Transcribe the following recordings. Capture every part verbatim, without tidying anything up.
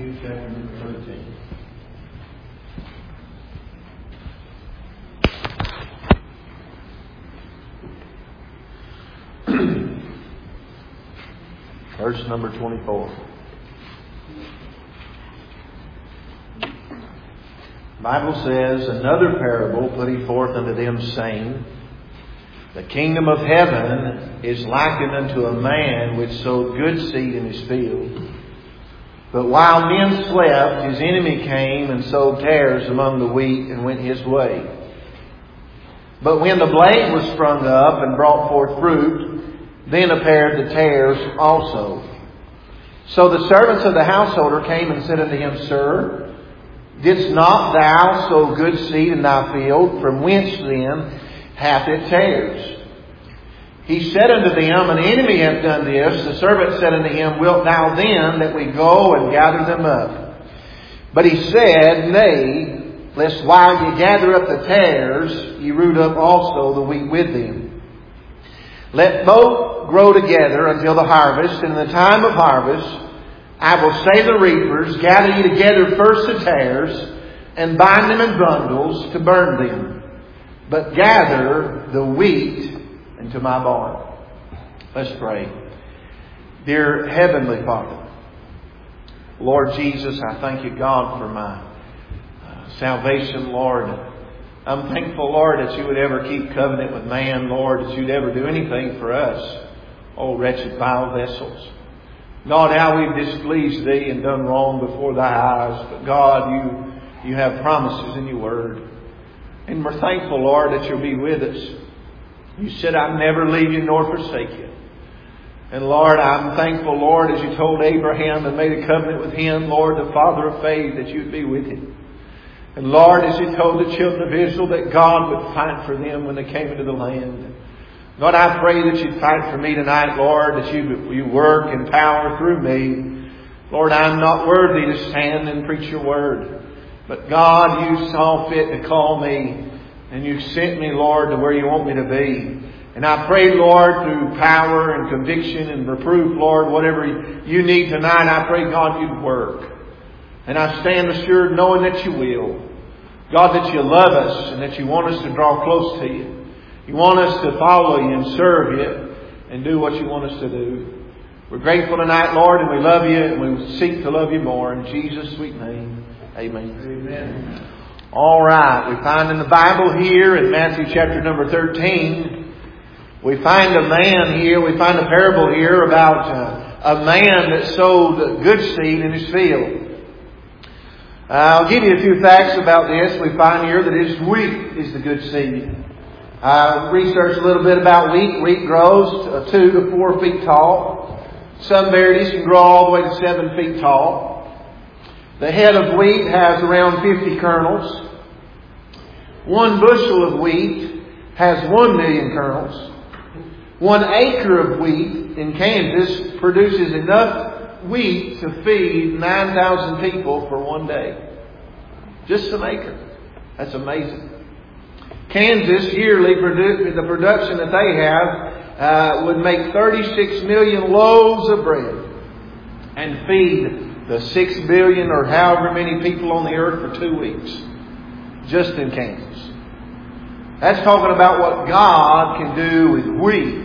Matthew chapter thirteen. Verse number twenty-four. The Bible says, "Another parable put he forth unto them, saying, The kingdom of heaven is likened unto a man which sowed good seed in his field. But while men slept, his enemy came and sowed tares among the wheat and went his way. But when the blade was sprung up and brought forth fruit, then appeared the tares also. So the servants of the householder came and said unto him, Sir, didst not thou sow good seed in thy field? From whence then hath it tares? He said unto them, An enemy hath done this. The servant said unto him, Wilt thou then that we go and gather them up? But he said, Nay, lest while ye gather up the tares, ye root up also the wheat with them. Let both grow together until the harvest, and in the time of harvest I will say the reapers, Gather ye together first the tares, and bind them in bundles to burn them. But gather the wheat into my barn." Let's pray. Dear Heavenly Father, Lord Jesus, I thank you, God, for my uh, salvation, Lord. I'm thankful, Lord, that you would ever keep covenant with man, Lord, that you'd ever do anything for us, oh wretched, vile vessels. God, how we've displeased thee and done wrong before thy eyes. But God, you, you have promises in your word. And we're thankful, Lord, that you'll be with us. You said, I'll never leave you nor forsake you. And Lord, I'm thankful, Lord, as you told Abraham and made a covenant with him, Lord, the father of faith, that you'd be with him. And Lord, as you told the children of Israel that God would fight for them when they came into the land. God, I pray that you'd fight for me tonight, Lord, that you, you work in power through me. Lord, I'm not worthy to stand and preach your word. But God, you saw fit to call me. And you sent me, Lord, to where you want me to be. And I pray, Lord, through power and conviction and reproof, Lord, whatever you need tonight, I pray, God, you'd work. And I stand assured knowing that you will. God, that you love us and that you want us to draw close to you. You want us to follow you and serve you and do what you want us to do. We're grateful tonight, Lord, and we love you and we seek to love you more. In Jesus' sweet name, amen. Amen. All right, we find in the Bible here in Matthew chapter number thirteen, we find a man here, we find a parable here about uh, a man that sowed good seed in his field. Uh, I'll give you a few facts about this. We find here that his wheat is the good seed. I uh, researched a little bit about wheat. Wheat grows uh, two to four feet tall. Some varieties can grow all the way to seven feet tall. The head of wheat has around fifty kernels. One bushel of wheat has one million kernels. One acre of wheat in Kansas produces enough wheat to feed nine thousand people for one day. Just an acre. That's amazing. Kansas yearly, produ- the production that they have uh, would make thirty-six million loaves of bread and feed the six billion or however many people on the earth for two weeks. Just in Kansas. That's talking about what God can do with wheat.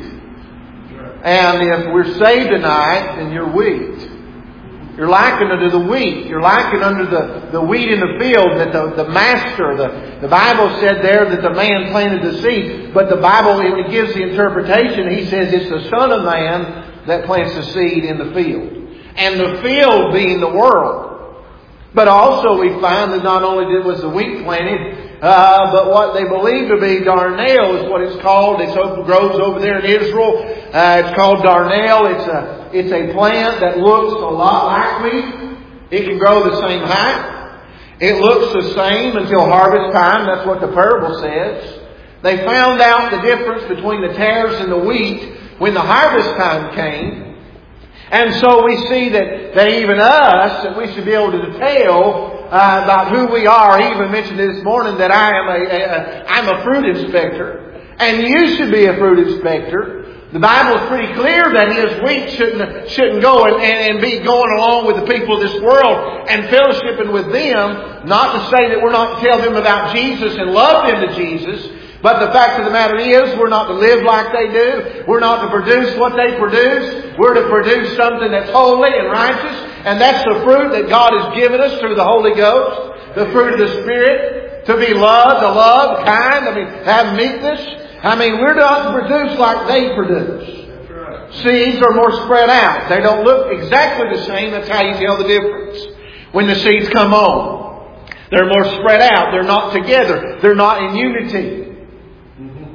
And if we're saved tonight, then you're wheat. You're likened unto the wheat. You're likened unto the, the wheat in the field that the, the master, the, the Bible said there that the man planted the seed. But the Bible, when it gives the interpretation, he says it's the Son of Man that plants the seed in the field. And the field being the world. But also we find that not only did was the wheat planted, uh, but what they believe to be darnel is what it's called. It grows over there in Israel. Uh, it's called darnel. It's a it's a plant that looks a lot like wheat. It can grow the same height. It looks the same until harvest time. That's what the parable says. They found out the difference between the tares and the wheat when the harvest time came. And so we see that, that even us, that we should be able to tell uh, about who we are. He even mentioned this morning that I am a, a, a I'm a fruit inspector, and you should be a fruit inspector. The Bible is pretty clear that His wheat shouldn't, shouldn't go and, and, and be going along with the people of this world and fellowshipping with them. Not to say that we're not to tell them about Jesus and love them to Jesus. But the fact of the matter is, we're not to live like they do. We're not to produce what they produce. We're to produce something that's holy and righteous. And that's the fruit that God has given us through the Holy Ghost. The fruit of the Spirit. To be loved, to love, kind. I mean, have meekness. I mean, we're not to produce like they produce. That's right. Seeds are more spread out. They don't look exactly the same. That's how you tell the difference. When the seeds come on, they're more spread out. They're not together. They're not in unity. Mm-hmm.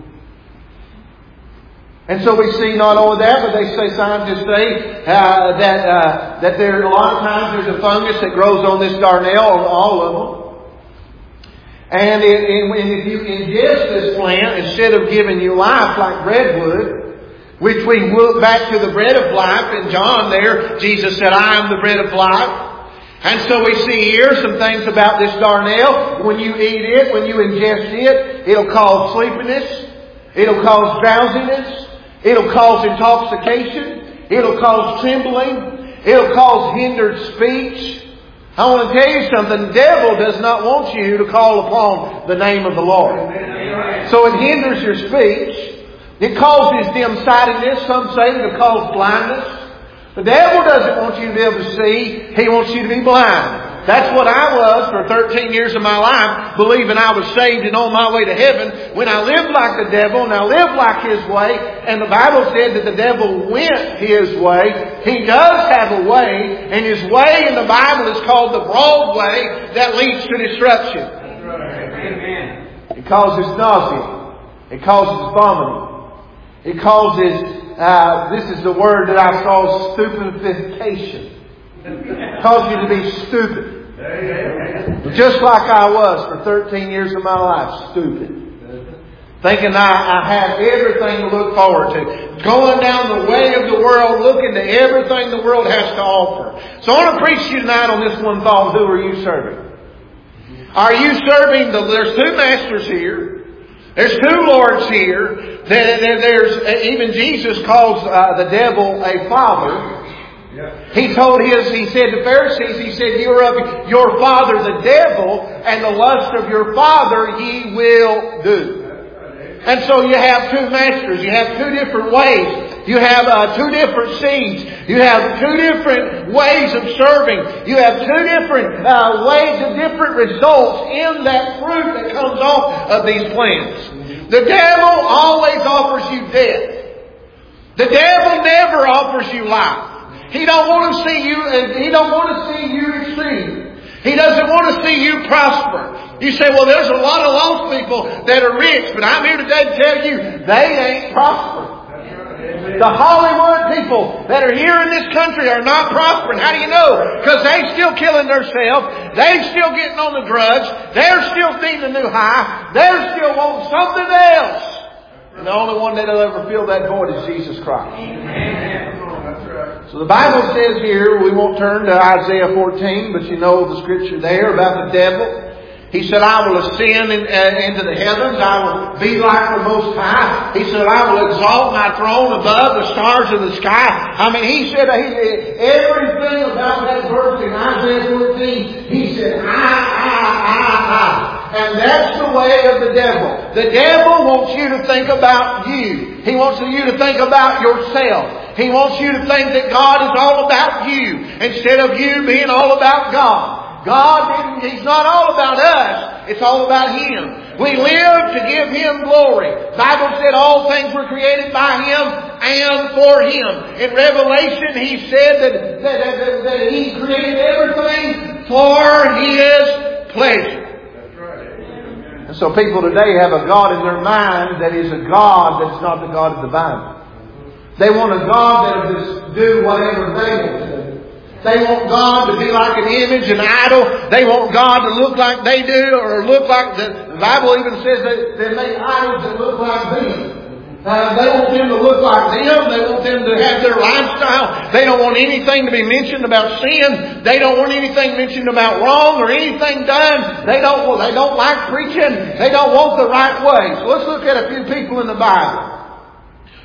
And so we see not only that, but they say, scientists say uh, that uh, that there a lot of times there's a fungus that grows on this darnel, on all of them. And if you ingest this plant, instead of giving you life like bread would, which we look back to the bread of life in John there, Jesus said, I am the bread of life. And so we see here some things about this darnel. When you eat it, when you ingest it, it'll cause sleepiness. It'll cause drowsiness. It'll cause intoxication. It'll cause trembling. It'll cause hindered speech. I want to tell you something. The devil does not want you to call upon the name of the Lord. Amen. So it hinders your speech. It causes dim-sightedness. Some say it'll cause blindness. The devil doesn't want you to be able to see. He wants you to be blind. That's what I was for thirteen years of my life, believing I was saved and on my way to heaven, when I lived like the devil and I lived like his way. And the Bible said that the devil went his way. He does have a way, and his way in the Bible is called the broad way that leads to destruction. Amen. It causes nausea. It causes vomiting. It causes, uh, this is the word that I saw, stupefaction. Cause you to be stupid. Just like I was for thirteen years of my life, stupid. Thinking I, I have everything to look forward to. Going down the way of the world, looking to everything the world has to offer. So I want to preach to you tonight on this one thought. Who are you serving? Are you serving the, there's two masters here. There's two lords here. There's, even Jesus calls uh, the devil a father. Yeah. He told his, he said to Pharisees, he said, you're of your father the devil, and the lust of your father ye will do. And so you have two masters. You have two different ways. You have uh, two different seeds. You have two different ways of serving. You have two different uh, ways of different results in that fruit that comes off of these plants. The devil always offers you death. The devil never offers you life. He don't want to see you, he don't want to see you succeed. He doesn't want to see you prosper. You say, well, there's a lot of lost people that are rich, but I'm here today to tell you, they ain't prospering. The Hollywood people that are here in this country are not prospering. How do you know? Because they're still killing themselves. They're still getting on the drugs. They're still needing a new high. They're still wanting something else. And the only one that'll ever fill that void is Jesus Christ. Amen. So the Bible says here, we won't turn to Isaiah fourteen, but you know the scripture there about the devil. He said, I will ascend in, uh, into the heavens. I will be like the Most High. He said, I will exalt my throne above the stars of the sky. I mean, he said, he, everything about that verse in Isaiah fourteen, he said, I, I, I, I. And that's the way of the devil. The devil wants you to think about you. He wants you to think about yourself. He wants you to think that God is all about you instead of you being all about God. God didn't, He's not all about us. It's all about Him. We live to give Him glory. The Bible said all things were created by Him and for Him. In Revelation, He said that, that, that, that He created everything for His pleasure. And so people today have a God in their mind that is a God that's not the God of the Bible. They want a God that will just do whatever they want to do. They want God to be like an image, an idol. They want God to look like they do, or look like the, the Bible even says that they make idols that look like them. Uh, they want them to look like them. They want them to have their lifestyle. They don't want anything to be mentioned about sin. They don't want anything mentioned about wrong or anything done. They don't. Well, they don't like preaching. They don't want the right way. So let's look at a few people in the Bible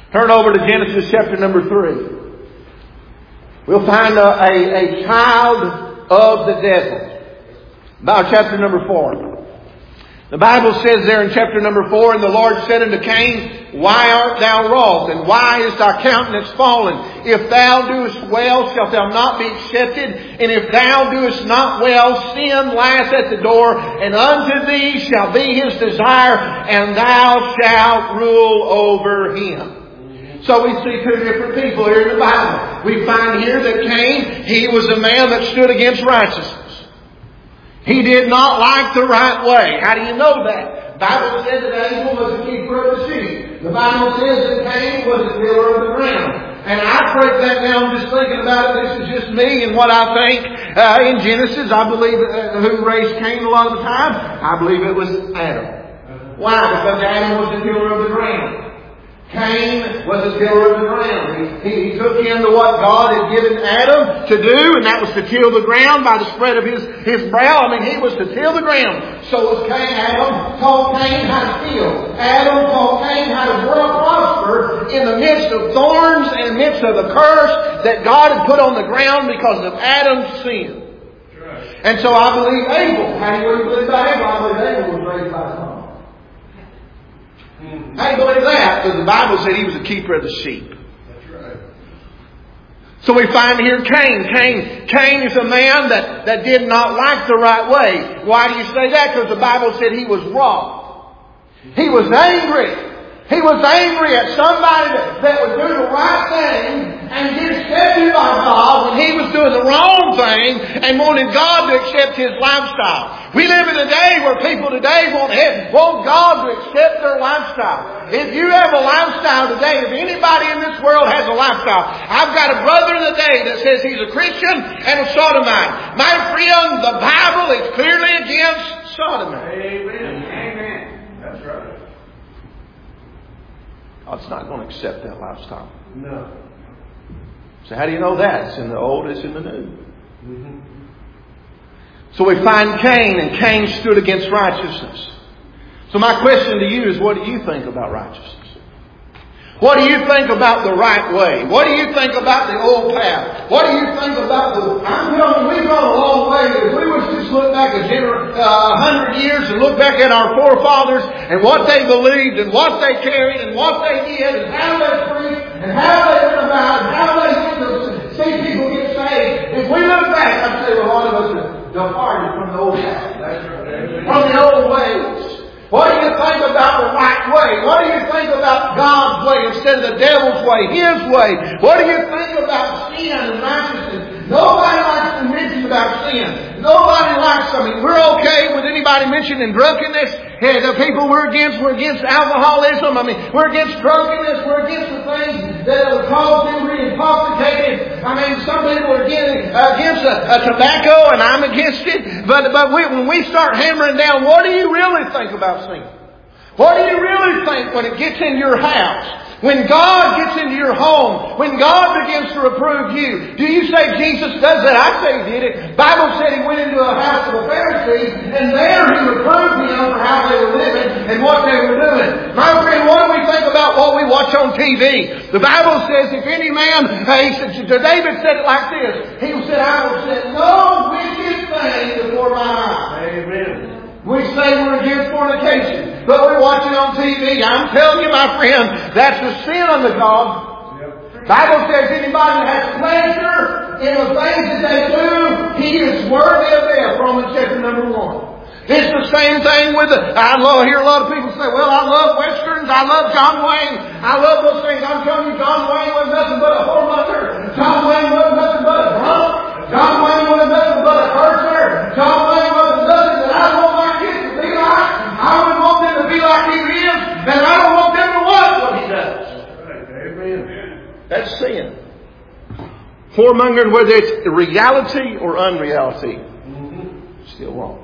Turn over to Genesis chapter number three. We'll find a, a, a child of the devil. About chapter number four. The Bible says there in chapter number four, and the Lord said unto Cain, Why art thou wroth, and why is thy countenance fallen? If thou doest well, shalt thou not be accepted, and if thou doest not well, sin lieth at the door, and unto thee shall be his desire, and thou shalt rule over him. So we see two different people here in the Bible. We find here that Cain, he was a man that stood against righteousness. He did not like the right way. How do you know that? The Bible says that Abel was a keeper of the sheep. The Bible says that Cain was a tiller of the ground. And I break that down just thinking about it. This is just me and what I think. Uh, in Genesis, I believe uh, who raised Cain a lot of the time? I believe it was Adam. Why? Because Adam was the tiller of the ground. Cain was a tiller of the ground. He, he, he took into what God had given Adam to do, and that was to till the ground by the spread of his, his brow. I mean, he was to till the ground. So was Cain. Adam taught Cain how to till. Adam taught Cain how to prosper in the midst of thorns and in the midst of the curse that God had put on the ground because of Adam's sin. And so I believe Abel. How do you believe about Abel? I believe Abel was raised by God. I believe that because the Bible said he was a keeper of the sheep. That's right. So we find here Cain. Cain, Cain is a man that, that did not like the right way. Why do you say that? Because the Bible said he was wrong. He was angry. He was angry at somebody that, that would do the right thing and get accepted by God when he was doing the wrong thing and wanted God to accept his lifestyle. We live in a day where people today want, want God to accept their lifestyle. If you have a lifestyle today, if anybody in this world has a lifestyle, I've got a brother today that says he's a Christian and a sodomite. My friend, the Bible is clearly against sodomy. Amen. Amen. That's right. God's not going to accept that lifestyle. No. So how do you know that? It's in the Old, it's in the New. Mm-hmm. So we find Cain, and Cain stood against righteousness. So my question to you is, what do you think about righteousness? What do you think about the right way? What do you think about the old path? What do you think about the... I'm telling you, we've gone a long way. If we was just look back a gener- uh, hundred years and look back at our forefathers and what they believed and what they carried and what they did and how they preached and how they went about and how they went to see people get saved. If we look back, I'd say a lot of us have departed from the old path. From the old ways. What do you think about the right way? What do you think about God's way instead of the devil's way, His way? What do you think about sin and righteousness? Nobody likes to mention about sin. Nobody likes, I mean, we're okay with anybody mentioning drunkenness. Hey, the people we're against, we're against alcoholism. I mean, we're against drunkenness. We're against the things that will cause them to be intoxicated. I mean, some people are against, against a, a tobacco, and I'm against it. But, but we, when we start hammering down, what do you really think about sin? What do you really think when it gets in your house? When God gets into your home, when God begins to reprove you, do you say Jesus does that? I say He did it. Bible said He went into a house of the Pharisees, and there He reproved them for how they were living and what they were doing. My friend, what do we think about what we watch on T V? The Bible says if any man, uh, he said, David said it like this. He said, I will set no wicked thing before my eyes. Amen. We say we're against fornication, but we're watching on T V. I'm telling you, my friend, that's a sin unto God. Yep. Bible says anybody that has pleasure in the things that they do, he is worthy of death. Romans chapter number one. It's the same thing with the, I love, hear a lot of people say, well, I love Westerns, I love John Wayne, I love those things. I'm telling you, John Wayne was nothing but a whoremonger. John Wayne was nothing but a drunk. John Wayne was nothing but a cursor. John Wayne was nothing that I want my kids to be like. I would want them to be like he is, and I don't want them to watch what he does. Amen. That's sin. Whoremongering, whether it's reality or unreality, mm-hmm. still wrong.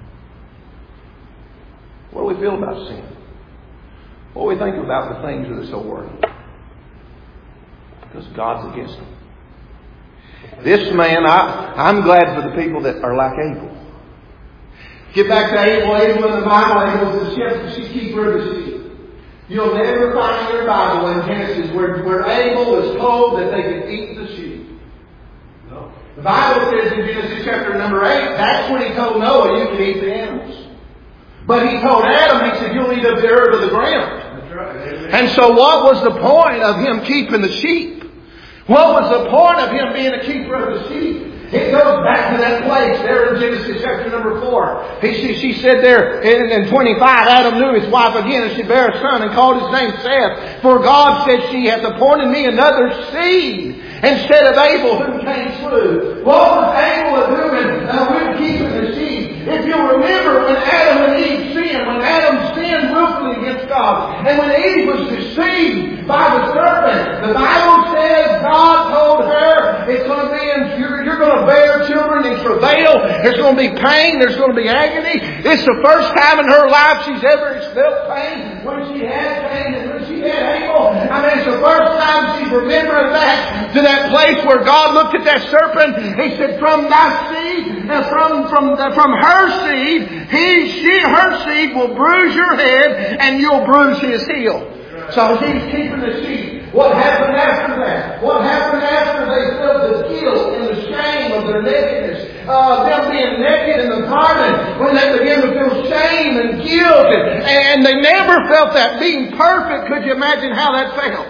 What do we feel about sin? What do we think about the things of this whole world? Because God's against them. This man, I, I'm glad for the people that are like Abel. Get back to Abel. Abel in the Bible, Abel was the shepherd, the keeper of the sheep. You'll never find in your Bible in Genesis where, where Abel was told that they could eat the sheep. No. The Bible says in Genesis chapter number eight, that's when He told Noah, you can eat the animals. But He told Adam, He said, you'll eat of the herb of the ground. That's right. Amen. And so what was the point of him keeping the sheep? What was the point of him being a keeper of the sheep? It goes back to that place there in Genesis chapter number four. He, she, she said there in, in twenty-five, Adam knew his wife again, and she bare a son and called his name Seth. For God said, she hath appointed me another seed instead of Abel whom Cain slew. What was Abel doing uh, with keeping the sheep? If you remember when Adam and Eve sinned, when Adam sinned willfully against God, and when Eve was deceived by the serpent, the Bible says God told her, it's going to be in, you're, you're going to bear children in travail. There's going to be pain. There's going to be agony. It's the first time in her life she's ever felt pain. When she had pain and when she had Abel, I mean, it's the first time she's remembering back to that place where God looked at that serpent. He said, from thy seed, uh, from from the, from her seed, he, she, her seed will bruise your head, and you'll bruise his heel. So she's keeping the sheep. What happened after that? What happened after they felt the guilt and the shame of their nakedness? Uh, them being naked in the garden, when they began to feel shame and guilt, and, and they never felt that being perfect. Could you imagine how that felt?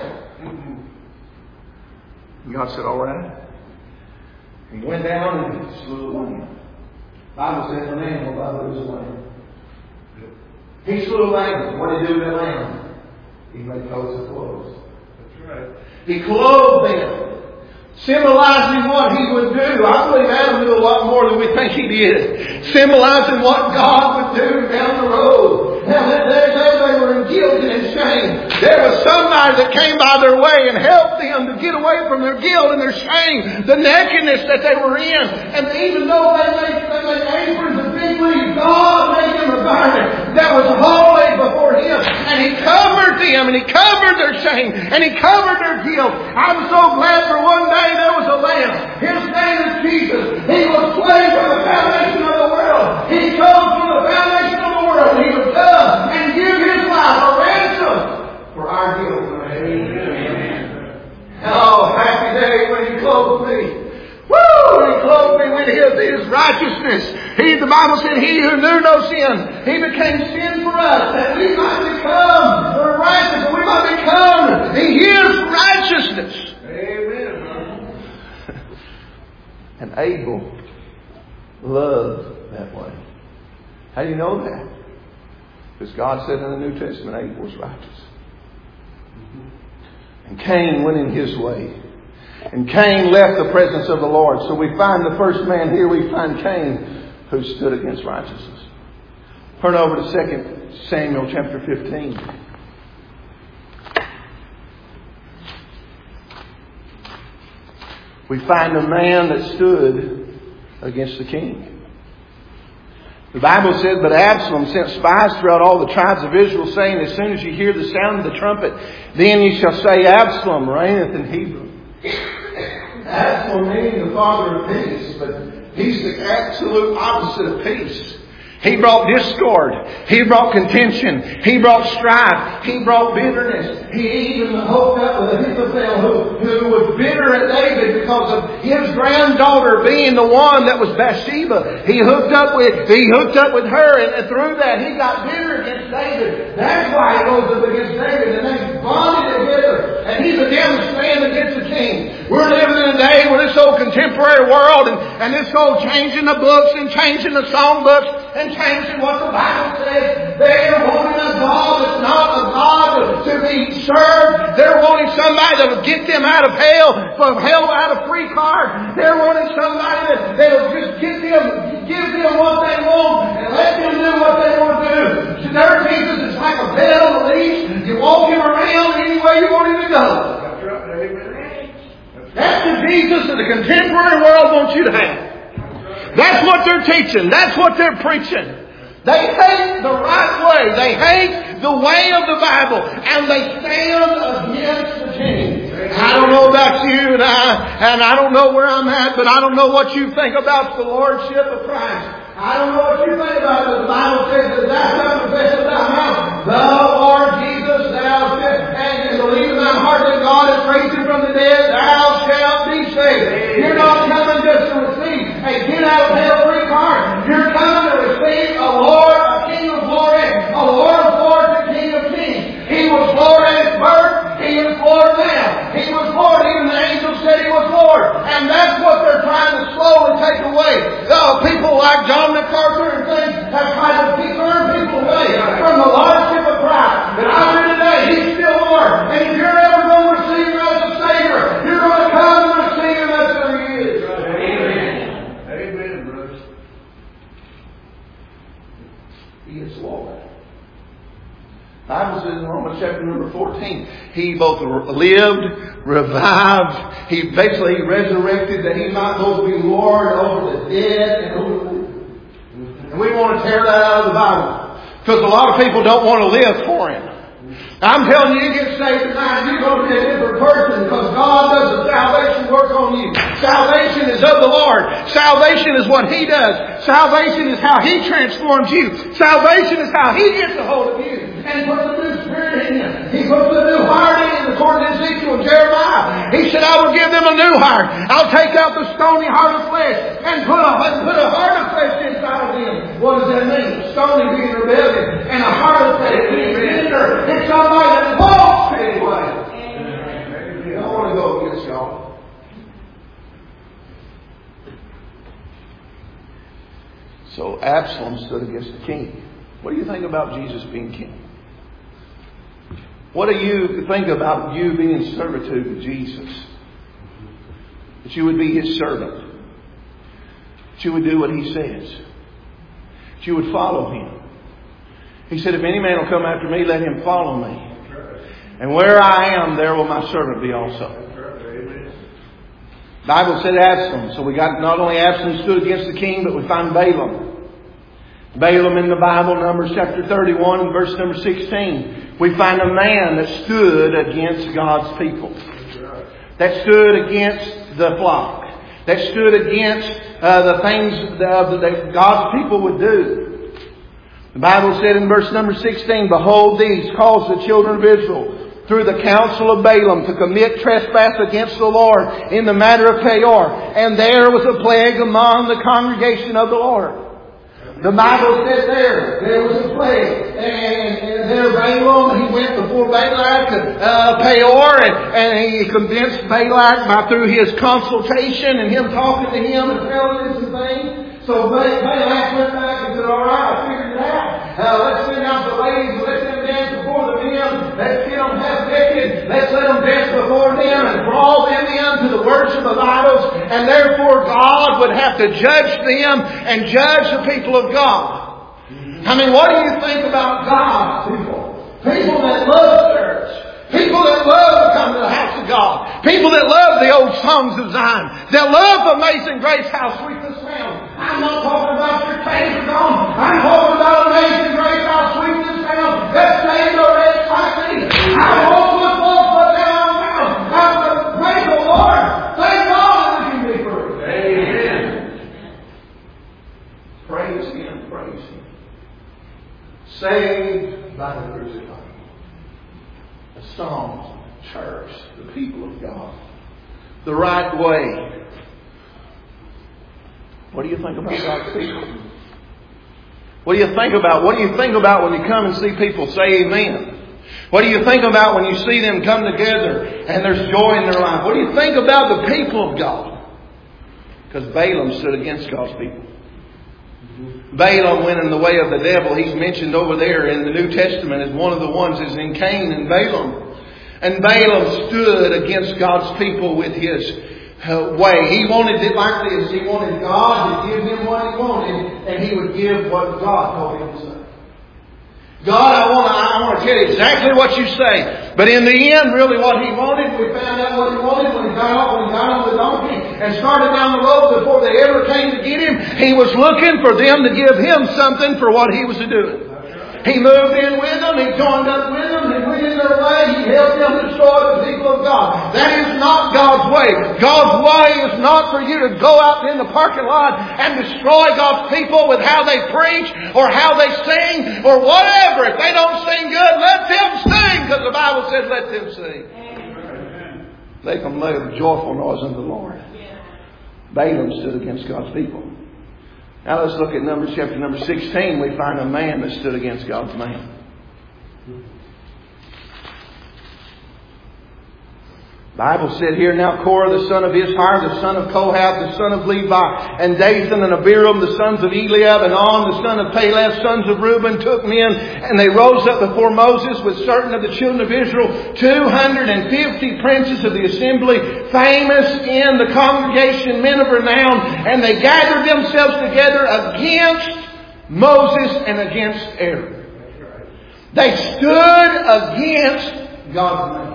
And God said, all right. He went down and slew a lamb. The Bible says an animal by the his lamb. He slew a lamb. What did he do with that lamb? He made coats of clothes. That's right. He clothed them, symbolizing what He would do. I believe Adam knew a lot more than we think he did. Symbolizing what God would do down the road. Now, they, they, they were in guilt and in shame. There was somebody that came by their way and helped them to get away from their guilt and their shame, the nakedness that they were in. And even though they made, they made aprons and fig leaves, God made them a garment that was holy before Him. And He covered them, and He covered their shame, and He covered their guilt. I'm so glad for one day there was a Lamb. His name is Jesus. He was slain from the foundation of the world. He chose from the foundation of the world. He would come and give His life a ransom for our guilt. Amen. Oh, happy day when He clothed me. Woo! He clothed me with His, His righteousness. He, the Bible said, He who knew no sin, He became sin for us, that we might become the righteous, that we might become His righteousness. Amen. And Abel loved that way. How do you know that? Because God said in the New Testament, Abel was righteous. And Cain went in his way. And Cain left the presence of the Lord. So we find the first man here, we find Cain, who stood against righteousness. Turn over to Second Samuel chapter fifteen. We find a man that stood against the king. The Bible says, but Absalom sent spies throughout all the tribes of Israel, saying, as soon as you hear the sound of the trumpet, then you shall say, Absalom reigneth in Hebron. Absalom meaning the father of peace, but he's the absolute opposite of peace. He brought discord. He brought contention. He brought strife. He brought bitterness. He even hooked up with Ahithophel, who, who was bitter at David because of his granddaughter being the one that was Bathsheba. He hooked up with he hooked up with her, and, and through that he got bitter against David. That's why he rose up against David, and they bonded together. And he's again to stand against the king. We're living in a day where this old contemporary world and, and this old changing the books and changing the song books and changing what the Bible says. They're wanting a God that's not a God to be served. They're wanting somebody that will get them out of hell, from hell out of free card. They're wanting somebody that will just get them, give them what they want and let them do what they want to do. So their Jesus is like a pet on a leash. You walk him around any way you want him to go. That's right. Amen. That's the Jesus that the contemporary world wants you to have. That's what they're teaching. That's what they're preaching. They hate the right way. They hate the way of the Bible. And they stand against the king. I don't know about you and I, and I don't know where I'm at, but I don't know what you think about the Lordship of Christ. I don't know what you think about it, but the Bible says that thou shalt confess with thy mouth, the Lord Jesus, thou heard that God has raised Him from the dead, thou shalt be saved. You're not coming just to receive a get out of hell free card. You're coming to receive a Lord, a King of glory, a Lord of lords, and King of kings. He was Lord at His birth. He is Lord now. He was Lord. Even the angels said He was Lord. And that's what they're trying to slowly take away. Uh, people like John MacArthur and things have tried to keep turn people away from the Lordship of Christ. But I'm here today. He's still Lord. And if you're ever going to receive Him as a Savior, you're going to come and receive Him as who He is. Amen. Amen, brothers. He is Lord. The Bible says in Romans chapter number fourteen, He both lived, revived, He basically resurrected that He might both be Lord over the dead and over the living. And we want to tear that out of the Bible. Because a lot of people don't want to live for Him. I'm telling you, you get saved tonight, you're going to be a different person because God does the salvation work on you. Salvation is of the Lord. Salvation is what He does. Salvation is how He transforms you. Salvation is how He gets a hold of you and puts a new spirit in you. He puts a new heart in you, according to Ezekiel and Jeremiah. He said, I will give them a new heart. I'll take out the stony heart of flesh and put a, and put a heart of flesh inside of them. What does that mean? Stony being rebellion and a heart of flesh being tender. It's somebody that walks anyway. I don't want to go against y'all. So Absalom stood against the king. What do you think about Jesus being king? What do you think about you being in servitude to Jesus? That you would be His servant. That you would do what He says. That you would follow Him. He said, if any man will come after me, let him follow me. And where I am, there will my servant be also. The Bible said Absalom. So we got not only Absalom stood against the king, but we find Balaam. Balaam in the Bible, Numbers chapter thirty-one, verse number sixteen. We find a man that stood against God's people. That stood against the flock. That stood against uh, the things that, that God's people would do. The Bible said in verse number sixteen, behold, these caused the children of Israel through the counsel of Balaam to commit trespass against the Lord in the matter of Peor. And there was a plague among the congregation of the Lord. The Bible said there, there was a plague. And, and there Balaam, he went before Balak to uh, Peor, and, and he convinced Balak by through his consultation and him talking to him and telling him some things. So Balak went back and said, all right, I figured it out. Uh, let's send out the ladies and let them dance before the men. Let's get them half naked. Let's let them dance before them and draw them into the worship of idols. And therefore God would have to judge them and judge the people of God. I mean, what do you think about God, people? People that love church. People that love to come to the house of God. People that love the old songs of Zion. That love Amazing Grace, how sweet the sound. I'm not talking about your favorite song. I'm talking about Amazing Grace, how sweet the sound. That saved a wretch like me. I'm hopeless, lost, but now I'm found. I'm praise the Lord. Thank God that we can be free. Amen. Praise Him, praise Him. Saved by the crucifixion. The songs, the church, the people of God. The right way. What do you think about God's people? What do you think about? What do you think about when you come and see people say amen? What do you think about when you see them come together and there's joy in their life? What do you think about the people of God? Because Balaam stood against God's people. Balaam went in the way of the devil. He's mentioned over there in the New Testament as one of the ones is in Cain and Balaam. And Balaam stood against God's people with his uh, way. He wanted it like this. He wanted God to give him what He wanted, and he would give what God told him to say. God, I want to, I want to tell you exactly what you say. But in the end, really what he wanted, we found out what he wanted when he got off, when he got on the donkey and started down the road before they ever came to get him. He was looking for them to give him something for what he was doing. He moved in with them. He joined up with them. He went in their way. He helped them destroy the people of God. That is not God's way. God's way is not for you to go out in the parking lot and destroy God's people with how they preach or how they sing or whatever. If they don't sing good, let them sing, because the Bible says let them sing. Make them make a joyful noise unto the Lord. Balaam stood against God's people. Now let's look at Numbers chapter number sixteen. We find a man that stood against God's man. The Bible said here, now Korah, the son of Ishar, the son of Kohath, the son of Levi, and Dathan and Abiram, the sons of Eliab, and On, the son of Peleth, sons of Reuben, took men, and they rose up before Moses with certain of the children of Israel, two hundred fifty princes of the assembly, famous in the congregation, men of renown, and they gathered themselves together against Moses and against Aaron. They stood against God's man.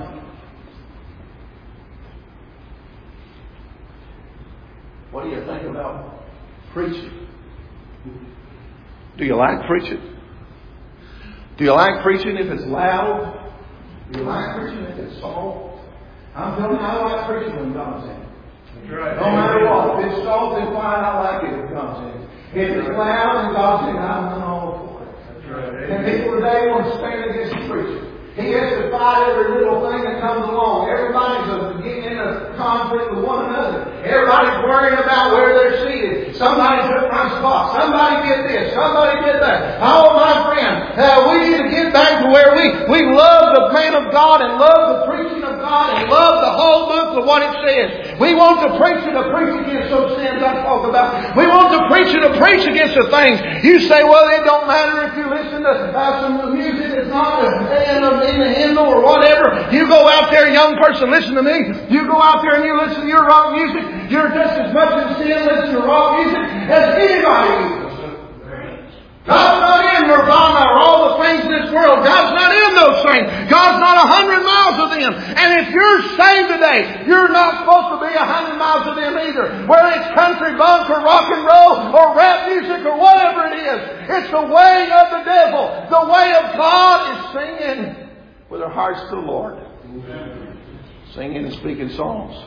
What do you think about preaching? Do you like preaching? Do you like preaching if it's loud? Do you like preaching if it's soft? I'm telling you, I like preaching when God's in it. That's right. No matter what. If it's soft and quiet, I like it if God's in it. If it's loud and God's in it, I'm all for it. That's right. And people today want to stand against the preacher. He has to fight every little thing that comes along. Everybody's getting in a conflict with one another. Everybody's worrying about where they're seated. Somebody took my spot. Somebody did this. Somebody did that. Oh, my friend, uh, we need to get back to where we, we love the man of God and love the preaching of God and love the whole book of what it says. We want the preacher to preach against those sins I talk about. We want the preacher to preach against the things. You say, well, it don't matter if you listen to uh, some music that's not uh, in a in the hymnal or whatever. You go out there, young person, listen to me. You go out there and you listen to your rock music. You're just as much in sin listening to rock music as anybody is. God's not in Nirvana or all the things in this world. God's not in those things. God's not a hundred miles of them. And if you're saved today, you're not supposed to be a hundred miles of them either. Whether it's country, bunk, or rock and roll, or rap music, or whatever it is. It's the way of the devil. The way of God is singing with our hearts to the Lord. Amen. Singing and speaking songs.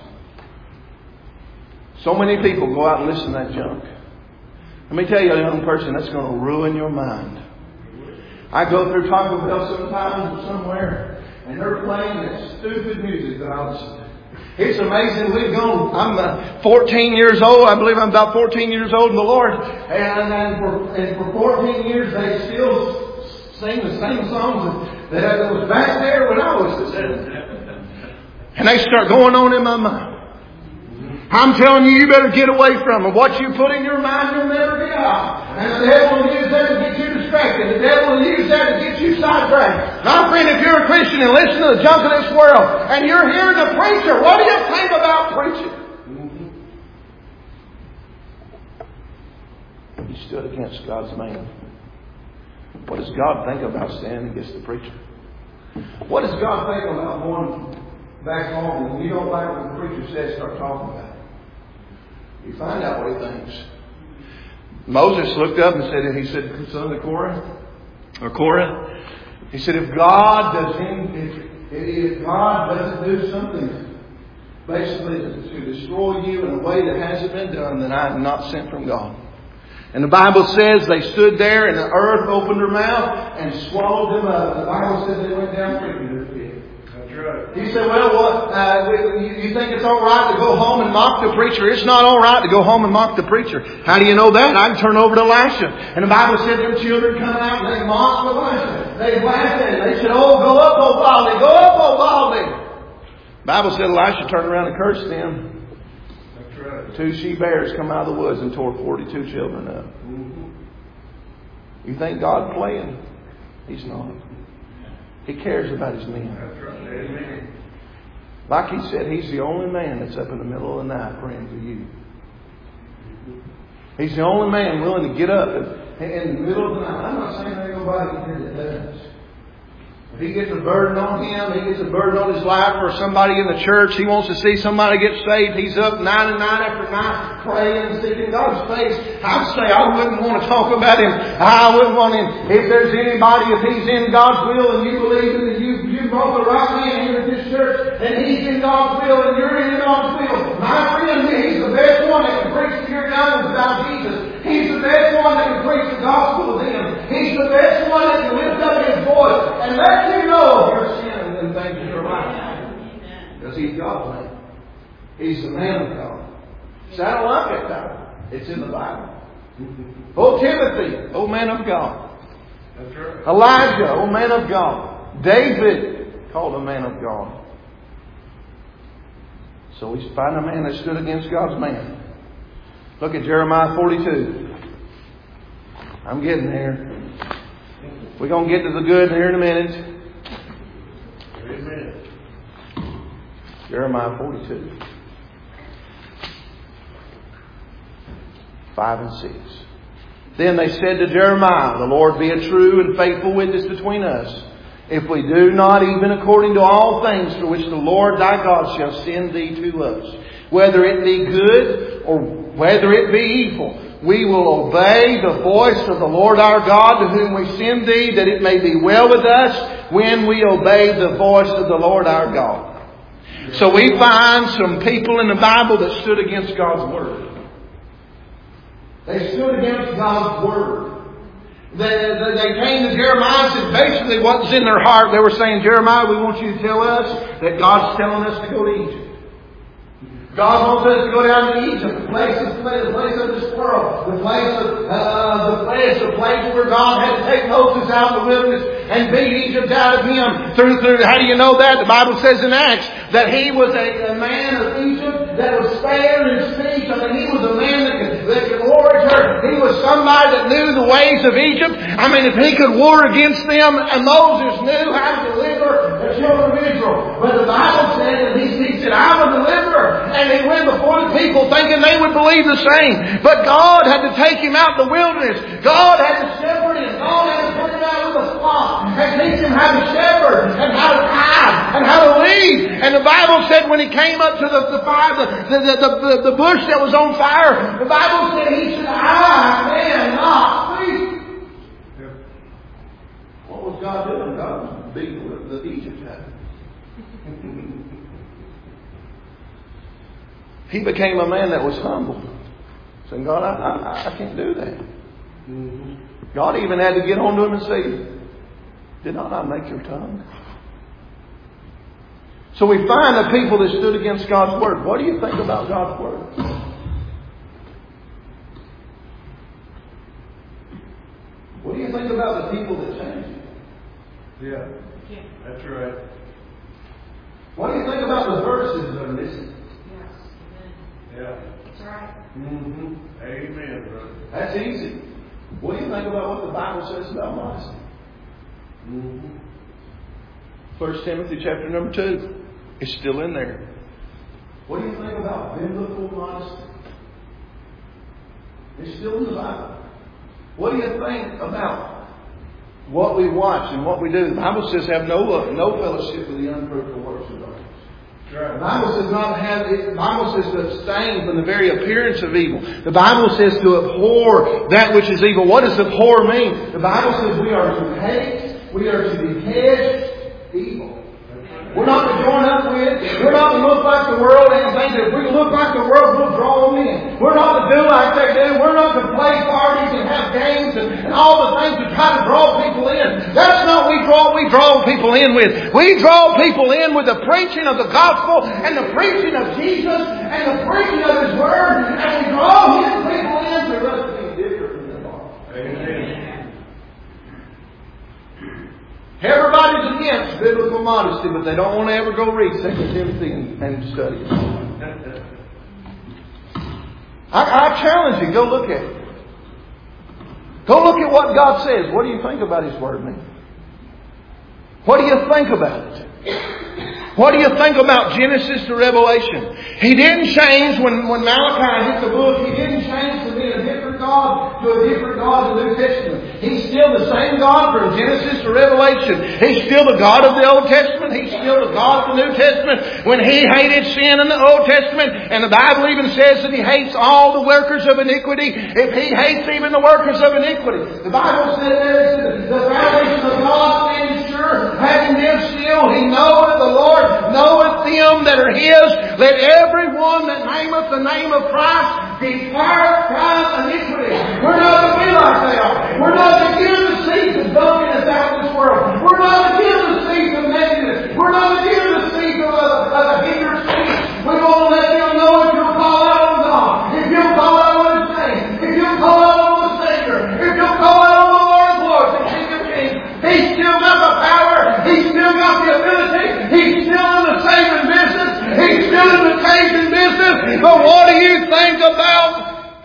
So many people go out and listen to that junk. Let me tell you, a young person, that's going to ruin your mind. I go through Taco Bell sometimes or somewhere, and they're playing that stupid music that I listen to. It's amazing. We've gone, I'm uh, fourteen years old. I believe I'm about fourteen years old in the Lord. And, and, for, and for fourteen years, they still sing the same songs that, that was back there when I was listening. And they start going on in my mind. I'm telling you, you better get away from them. What you put in your mind, you'll never get out. And the devil will use that to get you distracted. The devil will use that to get you sidetracked. My friend, if you're a Christian and listen to the junk of this world, and you're hearing the preacher, what do you think about preaching? Mm-hmm. He stood against God's man. What does God think about standing against the preacher? What does God think about going back home and you don't like what the preacher says, start talking about it? You find out what he thinks. Moses looked up and said, he said, son of Korah, or Korah, he said, if God does him, if, if God doesn't do something basically to destroy you in a way that hasn't been done, then I am not sent from God. And the Bible says they stood there and the earth opened her mouth and swallowed them up. The Bible says they went down quickly to the pit. That's right. He said, well, what, uh, you, you think it's all right to go home and mock the preacher? It's not all right to go home and mock the preacher. How do you know that? I can turn over to Elisha. And the Bible said them children come out and they mocked Elisha. They laughed at him. They said, oh, go up, O Baldy. Go up, O Baldy. The Bible said Elisha turned around and cursed them. Right. Two she bears come out of the woods and tore forty-two children up. Mm-hmm. You think God's playing? He's not. He cares about his men. That's right. Amen. Like he said, he's the only man that's up in the middle of the night praying for you. He's the only man willing to get up in, in the middle of the night. I'm not saying there ain't nobody here that does. If he gets a burden on him, he gets a burden on his life, or somebody in the church, he wants to see somebody get saved. He's up night and night after night praying and seeking God's face. I'd say I wouldn't want to talk about him. I wouldn't want him. If there's anybody, if he's in God's will and you believe that you, you brought the right man here at this church and he's in God's will and you're in God's will, my friend, he's the best one that can preach to your young ones about Jesus. He's the best one that can preach the gospel to them. He's the best one that can lift up his voice and let you know your sin and things in your life. Because he's God's man. He's the man of God. So I don't like that title. It's in the Bible. Oh, Timothy, oh man of God. That's right. Elijah, oh man of God. David, called a man of God. So we find a man that stood against God's man. Look at Jeremiah forty-two. I'm getting there. We're going to get to the good here in a minute. Amen. Jeremiah forty-two. five and six. Then they said to Jeremiah, the Lord be a true and faithful witness between us, if we do not even according to all things for which the Lord thy God shall send thee to us, whether it be good or whether it be evil, we will obey the voice of the Lord our God, to whom we send thee, that it may be well with us when we obey the voice of the Lord our God. So we find some people in the Bible that stood against God's Word. They stood against God's Word. They, they, they came to Jeremiah and said basically what was in their heart. They were saying, Jeremiah, we want you to tell us that God's telling us to go to Egypt. God wants us to go down to Egypt, the place of, the place of this world, the place of uh, the place, the place where God had to take Moses out of the wilderness and beat Egypt out of him. Through, through, how do you know that? The Bible says in Acts that he was a, a man of Egypt that was fair in speech. I mean, he was a man that could, that could orator. He was somebody that knew the ways of Egypt. I mean, if he could war against them, and Moses knew how to deliver the children of Israel. But the Bible said that he, he said, I'm a deliverer. And he went before the people thinking they would believe the same. But God had to take him out in the wilderness. God had to shepherd him. God had to put him out with a flock and teach him how to shepherd and how to hide and how to lead. And the Bible said when he came up to the, the fire, the, the, the, the, the bush that was on fire, the Bible said he said, I cannot speak. Yep. What was God doing? God was beating the, the Egypt had. He became a man that was humble. Saying, God, I, I, I can't do that. Mm-hmm. God even had to get onto him and say, did not I make your tongue? So we find the people that stood against God's Word. What do you think about God's Word? What do you think about the people that changed? Yeah, that's right. What do you think about the verses that are missing? Yeah. That's right. Mm-hmm. Amen, brother. That's easy. What do you think about what the Bible says about modesty? Mm-hmm. First Timothy chapter number two. It's still in there. What do you think about biblical modesty? It's still in the Bible. What do you think about what we watch and what we do? The Bible says have no uh, no fellowship with the unfruitful works of darkness. Right. The Bible says not have. The Bible says to abstain from the very appearance of evil. The Bible says to abhor that which is evil. What does abhor mean? The Bible says we are to hate. We are to detest evil. We're not to join up with. We're not to look like the world and think that if we look like the world, we'll draw them in. We're not to do like they do. We're not to play parties and have games and, and all the things to try to draw people in. That's not what we draw. We draw people in with. We draw people in with the preaching of the gospel and the preaching of Jesus and the preaching of His Word, and we draw His people in to us being different from them all. Amen. Everybody's against biblical modesty, but they don't want to ever go read Second Timothy and, and study it. I, I challenge you, go look at it. Go look at what God says. What do you think about His Word, man? What do you think about it? What do you think about Genesis to Revelation? He didn't change when, when Malachi hit the book. He didn't change from being a different God to a different God in the New Testament. He's still the same God from Genesis to Revelation. He's still the God of the Old Testament. He's still the God of the New Testament. When He hated sin in the Old Testament, and the Bible even says that He hates all the workers of iniquity, if He hates even the workers of iniquity. The Bible says that the foundation of God stands sure, having them still, He knoweth, the Lord knoweth them that are His. Let everyone that nameth the name of Christ depart from iniquity. We're not to be like they are. We're not to give the seeds of drunkenness out of this world. We're not to give the seeds of nakedness. We're not to give the seeds of, of, of hindrance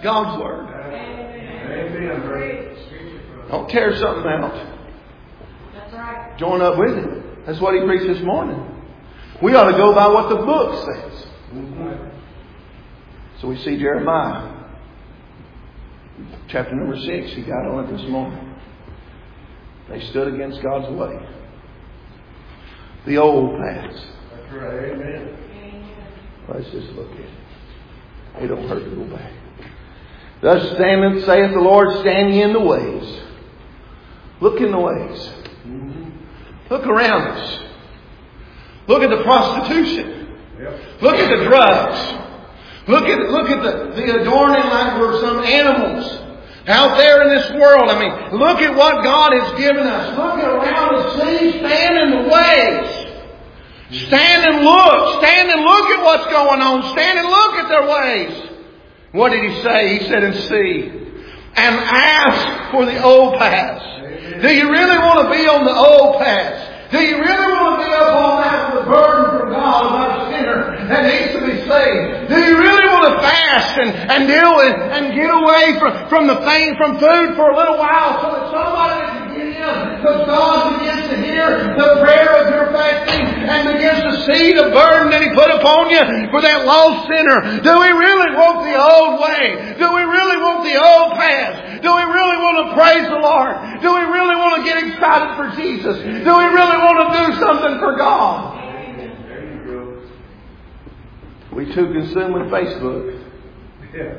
God's Word. Amen, brother. Don't tear something out. That's right. Join up with it. That's what he preached this morning. We ought to go by what the book says. Mm-hmm. So we see Jeremiah. Chapter number six, he got on it this morning. They stood against God's way. The old paths. That's right. Amen. Let's just look at it. It don't hurt to go back. Thus standeth, saith the Lord, stand ye in the ways. Look in the ways. Mm-hmm. Look around us. Look at the prostitution. Yep. Look at the drugs. Look at look at the, the adorning like we're some animals out there in this world. I mean, look at what God has given us. Look around and see. Stand in the ways. Stand and look. Stand and look at what's going on. Stand and look at their ways. What did he say? He said, and see. And ask for the old paths. Do you really want to be on the old paths? Do you really want to be up all night with a burden from God about a sinner that needs to be saved? Do you really want to fast and, and deal with and get away from, from the thing, from food for a little while so that somebody can get in? Because God begins to hear the prayer of your fasting and begins to see the burden that He put upon you for that lost sinner. Do we really want the old way? Do we really want the old path? Do we really want to praise the Lord? Do we really want to get excited for Jesus? Do we really want to do something for God? There you go. We too consumed with Facebook. Yeah.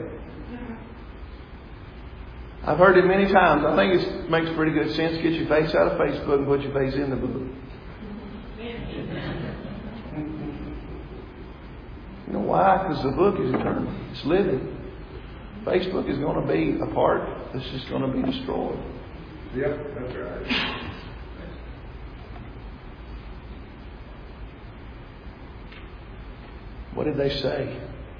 I've heard it many times. I think it makes pretty good sense. Get your face out of Facebook and put your face in the book. You know why? Because the book is eternal. It's living. Facebook is going to be a part that's just going to be destroyed. Yep, that's right. What did they say?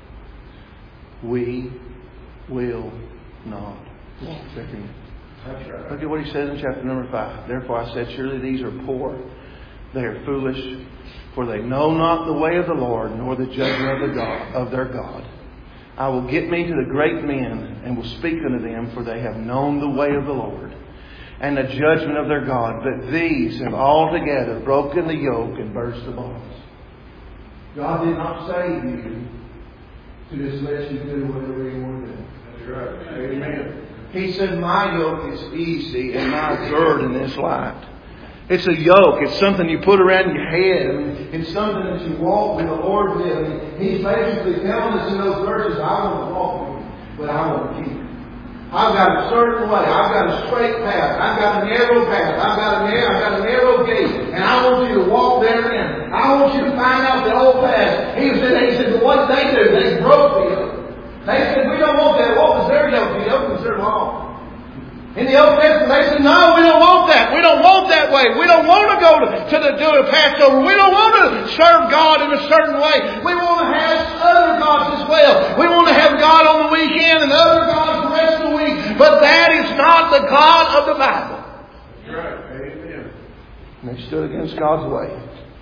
We will not walk therein. That's right. Look at what he says in chapter number five. Therefore I said, surely these are poor. They are foolish, for they know not the way of the Lord, nor the judgment of, the God, of their God. I will get me to the great men, and will speak unto them, for they have known the way of the Lord, and the judgment of their God. But these have altogether broken the yoke and burst the bonds. God did not save you to just let you do whatever you want to do. That's right. Amen. He said, my yoke is easy and my burden is light. It's a yoke. It's something you put around your head. I mean, it's something that you walk with the Lord with. I mean, He's basically telling us in those verses, I want to walk with you, but I want to keep you. I've got a certain way. I've got a straight path. I've got a narrow path. I've got a narrow, I've got a narrow gate. And I want you to walk therein. I want you to find out the old path. He said, he said, what did they do? They broke the yoke. They said, we don't want that. What was their yoke? The yoke was their law. In the Old Testament, they said, no, we don't want that. We don't want that way. We don't want to go to, to the do a Passover. We don't want to serve God in a certain way. We want to have other gods as well. We want to have God on the weekend and other gods the rest of the week. But that is not the God of the Bible. That's right. Amen. And they stood against God's way.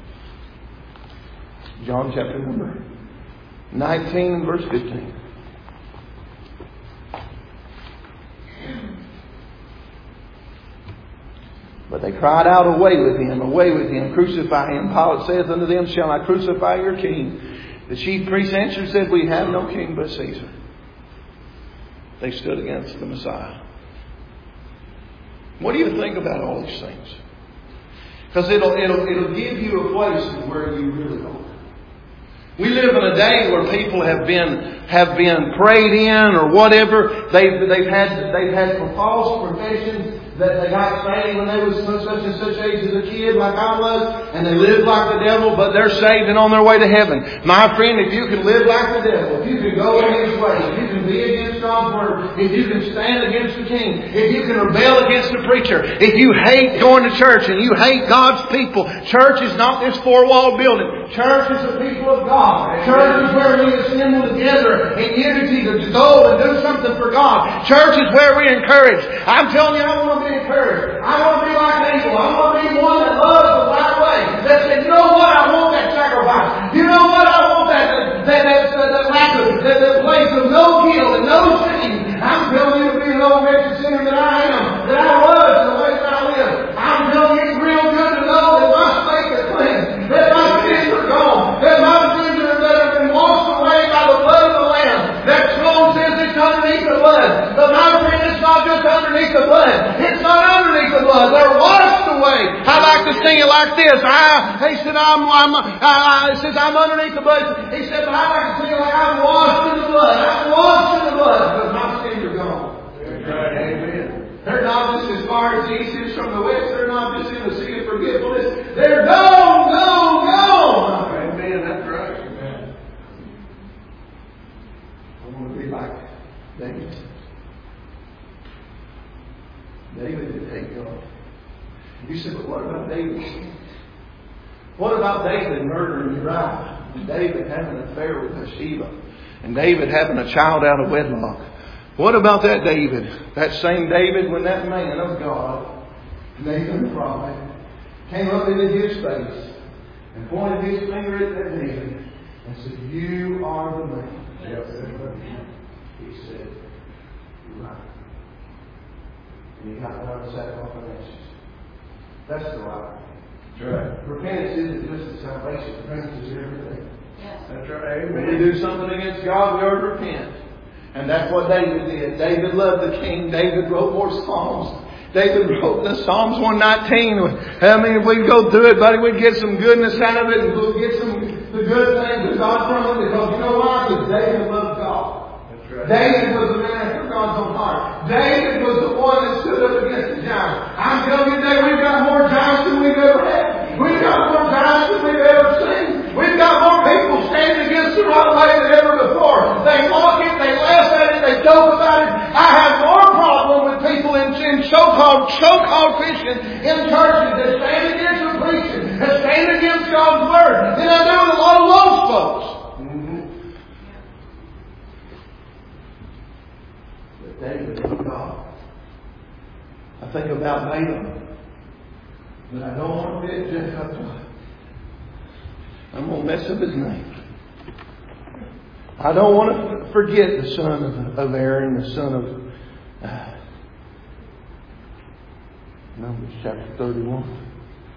John chapter number nineteen and verse fifteen. But they cried out, away with him, away with him, crucify him. Pilate saith unto them, shall I crucify your king? The chief priests answered and said, we have no king but Caesar. They stood against the Messiah. What do you think about all these things? Because it'll, it'll, it'll give you a place where you really are. We live in a day where people have been have been prayed in or whatever. They've they've had they've had false professions that they got saved when they was such and such age as a kid, like I was, and they lived like the devil, but they're saved and on their way to heaven. My friend, if you can live like the devil, if you can go against ways, if you can be against God's word, if you can stand against the king, if you can rebel against the preacher, if you hate going to church and you hate God's people, church is not this four-wall building. Church is the people of God. Church is where we assemble together in unity to go and do something for God. Church is where we encourage. I'm telling you, I want to be encouraged. I want to be like Abel. I want to be one that loves the right way. That said, you know what? I want that sacrifice. You know what? I want that that that that, that, that, that place of no guilt and no shame. blood. But my friend, it's not just underneath the blood. It's not underneath the blood. They're washed away. I like to sing it like this. I, he said, I'm, I'm, I, I, he says, I'm underneath the blood. He said, but I like to sing it like I'm washed in the blood. I'm washed in the blood because my sins are gone. Amen. They're not just as far as the east is from the west. They're not just in the sea of forgetfulness. They're gone, gone, gone. Amen. That's right. I want to be like David. David did hate God. You said, but what about David? What about David murdering Uriah? And David having an affair with Bathsheba? And David having a child out of wedlock? What about that David? That same David when that man of God, Nathan the prophet, came up into his face and pointed his finger at that David and said, you are the man. Yes. He said, you're right. And he got down and sat off the ashes. That's the right. That's right. Repentance isn't just a salvation. Repentance is everything. Yes. That's right. When we Amen. do something against God, we ought to repent. And that's what David did. David loved the king. David wrote more Psalms. David wrote the Psalms one nineteen. I mean, if we'd go through it, buddy, we'd get some goodness out of it and we'll get some the good things of God from it. Because you know why? Because David loved God. That's right. David was the man after God's own heart. David was the one that stood up against the giants. I'm telling you today, we've got more giants than we've ever had. We've got more giants than we've ever seen. We've got more people standing against the right way than ever before. They mock it, they laugh at it, they joke about it. I have more problem with people in, in so-called, so-called Christians in churches that stand against the preaching, that stand against God's Word, than I do with a lot of lost folks. David loved God. I think about Balaam, but I don't want to get Jeff up to. I'm going to mess up his name. I don't want to forget the son of, of Aaron, the son of uh, Numbers chapter thirty-one.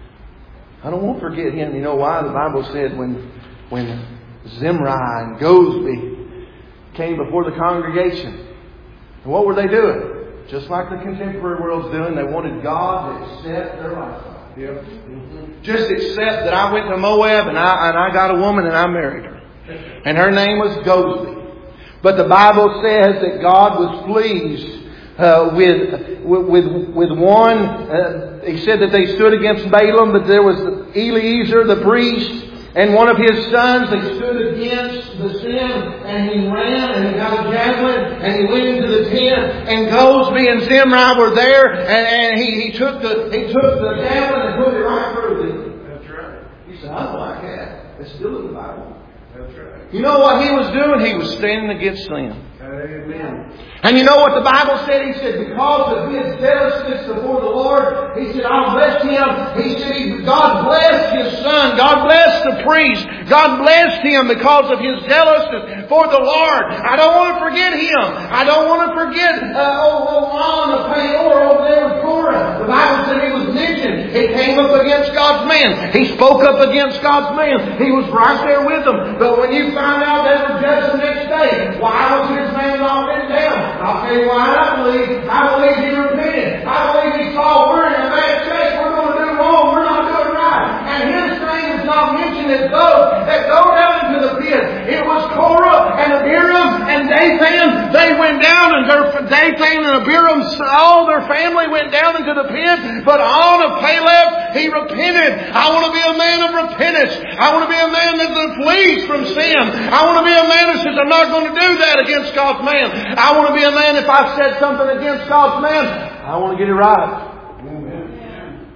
I don't want to forget him. You know why? The Bible said when when Zimri and Gozbi came before the congregation. And what were they doing? Just like the contemporary world's doing, they wanted God to accept their lifestyle. Yep. Just accept that I went to Moab and I and I got a woman and I married her. And her name was Gozbi. But the Bible says that God was pleased uh, with, with, with one. Uh, he said that they stood against Balaam, but there was Eliezer the priest and one of his sons. They stood against the sin, and he ran and he got a javelin and he went into the tent. And Gozbi and Zimri were there, and, and he, he took the he took the javelin and put it right through them. That's right. He said, "I don't like that. It's still in the Bible." That's right. You know what he was doing? He was standing against sin. Amen. And you know what the Bible said? He said, because of his zealousness before the Lord, he said, I'll bless him. He said, he, God blessed his son. God blessed the priest. God blessed him because of his zealousness for the Lord. I don't want to forget him. I don't want to forget uh, old, old Ron of Peor over there with Korah. The Bible said he was mentioned. He came up against God's man. He spoke up against God's man. He was right there with them. But when you find out they were judged the next day, why was his man not written down? I'll tell you why I believe. I believe he repented. I believe he saw we're in a bad shape. We're going to do wrong. We're not doing right. And his name is not mentioned as those that go down into the pit. It was Korah and Abiram and Dathan. They went down, and their, Dathan and Abiram, all their family went down into the pit. But On of Caleb, he repented. I want to be a man of repentance. I want to be a man that flees from sin. I want to be a man that says, I'm not going to do that against God's man. I want to be a man, if I said something against God's man, I want to get it right. Amen.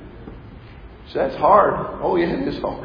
So that's hard. Oh yeah, it is hard.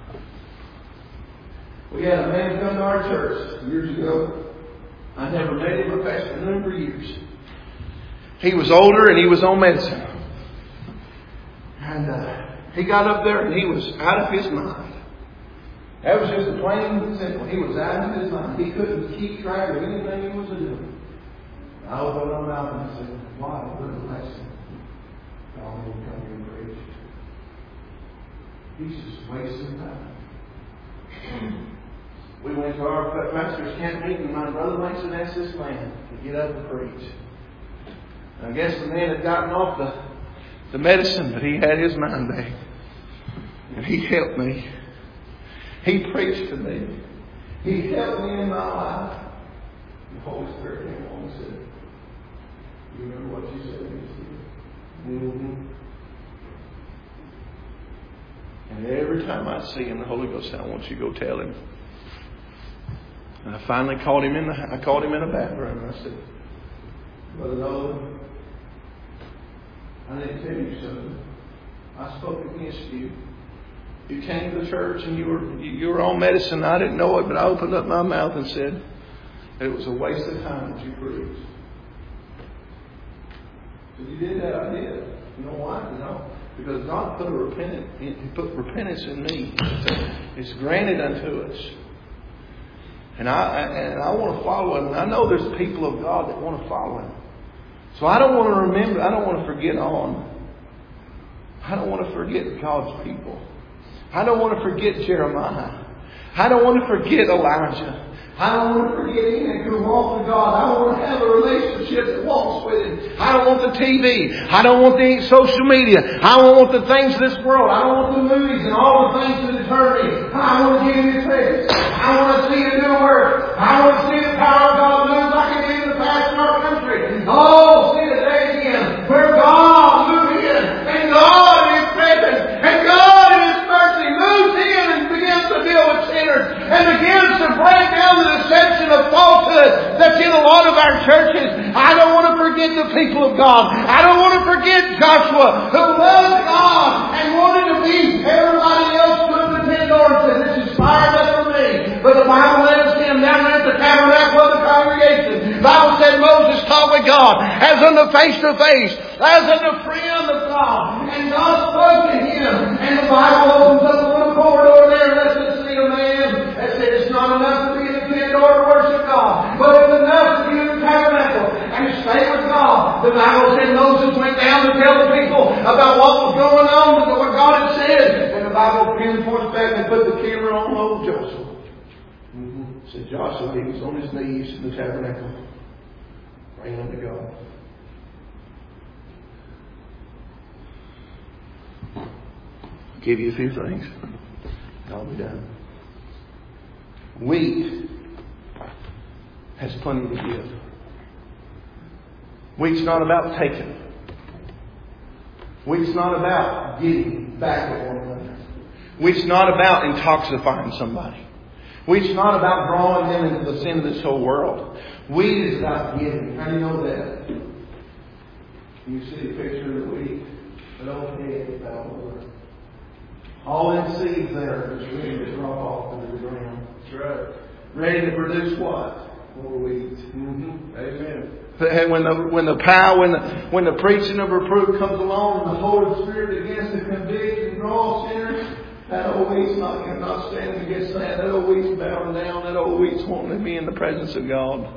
We had a man come to our church years ago. I never met him or passed a number of years. He was older and he was on medicine. And uh, he got up there and he was out of his mind. That was just a plain and simple. He was out of his mind. He couldn't keep track of anything he was doing. I opened my mouth and I said, why? What a lesson. God will come here and preach. He's just wasting time. We went to our pastor's camp meeting, and my brother Mason asked this man to get up and preach. And I guess the man had gotten off the, the medicine, but he had his mind back. And he helped me. He preached to me. He helped me in my life. The Holy Spirit came along and said, "You remember what you said?" Mm-hmm. And every time I see him, the Holy Ghost said, "I want you to go tell him." And I finally called him in the I called him in a bathroom, and I said, "Brother Nolan, I need to tell you something. I spoke against you. You came to the church and you were you were on medicine. I didn't know it, but I opened up my mouth and said that it was a waste of time that you preached." So you did that, I did. You know why? You know, because God put a repentance, He put repentance in me. It's granted unto us. And I and I want to follow Him. And I know there's people of God that want to follow Him. So I don't want to remember, I don't want to forget on. I don't want to forget God's people. I don't want to forget Jeremiah. I don't want to forget Elijah. I don't want to forget Enoch who walked with God. I want to have a relationship that walks with Him. I don't want the T V. I don't want the social media. I don't want the things of this world. I don't want the movies and all the things that deter me. I want to get in His presence. I want to see Him do work. I want to see the power of God move like it did in the past in our country. Oh, see the day again where God moved in and God is present and God in His mercy moves in and begins to deal with sinners and begins to break down the deception of falsehood that's in a lot of our churches. I don't want to forget the people of God. I don't want to forget Joshua who loved God and wanted to be everybody else put the ten doors and this is fired up for me. But the Bible let us in down there at the tabernacle of the congregation. The Bible said Moses talked with God as unto face to face, as unto friend of God. And God spoke to him. And the Bible opens up a little corridor there and lets us see a man that said it's not enough to be in the tent or to worship God, but it's enough to be in the tabernacle and to stay with God. The Bible said Moses went down to tell the people about what was going on and what God had said. And the Bible pinpoints back and put the camera on old Joshua. Mm-hmm. Said Joshua, he was on his knees in the tabernacle, praying unto God. I'll give you a few things. I'll be done. Wheat has plenty to give. Wheat's not about taking. Wheat's not about getting back at one another. Wheat's not about intoxifying somebody. Wheat's not about drawing them into the sin of this whole world. Wheat is about giving. How do you know that? You see a picture of the wheat. An old head fell over. All them seeds there is ready to drop off into the ground. That's right. Ready to produce what? More wheat. Mm-hmm. Amen. When the when the power, when the when the preaching of reproof comes along, and the Holy Spirit begins to convict and draw sinners, that old wheat's not not standing against that. That old wheat's bowing down. That old wheat's wanting to be in the presence of God.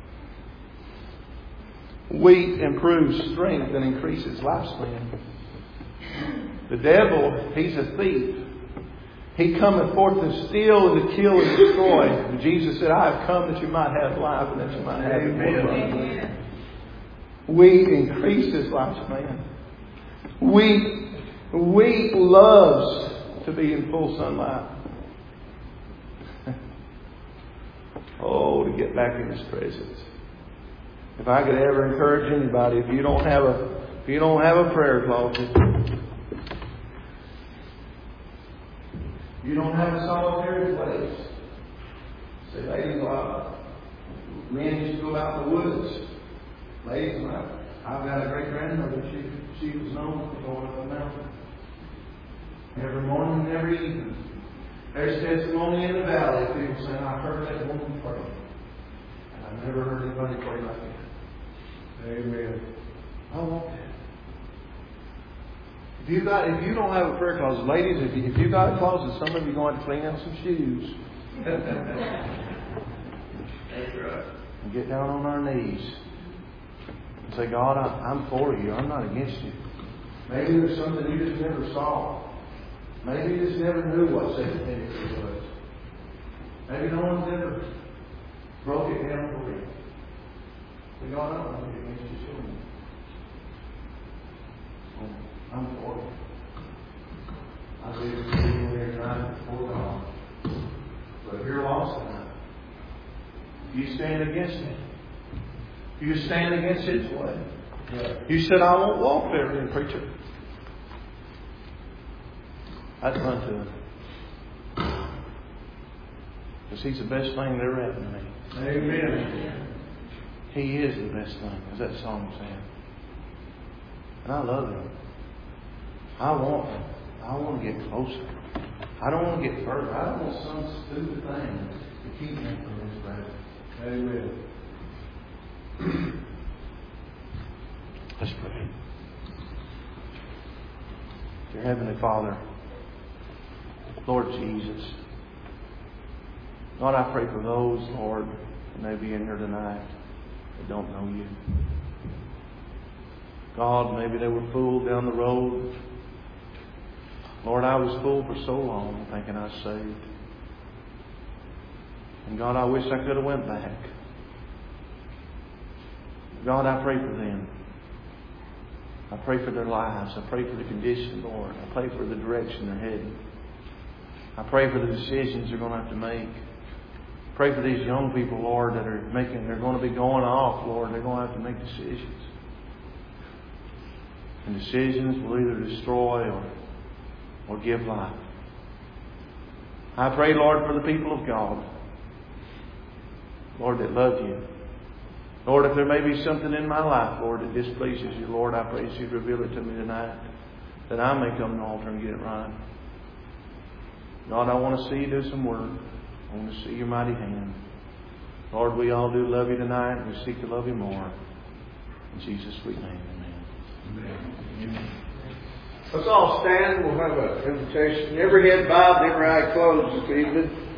Wheat improves strength and increases lifespan. The devil, he's a thief. He cometh forth to steal and to kill and destroy. And Jesus said, I have come that you might have life and that you might have it more abundantly. Wheat increases lifespan. Wheat, wheat loves to be in full sunlight. Oh, to get back in His presence. If I could ever encourage anybody, if you don't have a, if you don't have a prayer closet, you don't have a solitary place. Say, ladies, uh, men used to go out in the woods. Ladies, I've got a great grandmother. She she was known for going up the mountain every morning and every evening. There's testimony in the valley of people saying, I heard that woman pray, and I've never heard anybody pray like that. Amen. I want that. If you got, if you don't have a prayer closet, ladies, if you, if you got a closet, some of you are going to clean out some shoes. That's right. And get down on our knees and say, God, I, I'm for you. I'm not against you. Maybe there's something you just never saw. Maybe you just never knew what second Timothy was. Maybe no one's ever broke it down for you. But God, I don't want to get against you, show me. I'm for you. I believe it's people here tonight before God. But if you're lost tonight, you stand against it. You stand against His way. Yeah. You said, I won't walk there, then, preacher. I'd run to Him. Because He's the best thing there ever to me. Amen. He is the best thing, as that song said. And I love Him. I want Him. I want to get closer. I don't want to get further. I don't want some stupid thing to keep me from His presence. Amen. Let's pray. Dear Heavenly Father, Lord Jesus, Lord, I pray for those, Lord, that may be in here tonight that don't know You. God, maybe they were fooled down the road. Lord, I was fooled for so long thinking I was saved. And God, I wish I could have went back. God, I pray for them. I pray for their lives. I pray for the condition, Lord. I pray for the direction they're heading. I pray for the decisions they're going to have to make. Pray for these young people, Lord, that are making, they're going to be going off, Lord. They're going to have to make decisions. And decisions will either destroy or, or give life. I pray, Lord, for the people of God. Lord, that love You. Lord, if there may be something in my life, Lord, that displeases You, Lord, I pray that You'd reveal it to me tonight, that I may come to the altar and get it right. God, I want to see You do some work. I want to see Your mighty hand. Lord, we all do love You tonight, and we seek to love You more. In Jesus' sweet name, amen. Amen. Amen. Let's all stand. We'll have an invitation. Every head bowed, every eye closed this evening.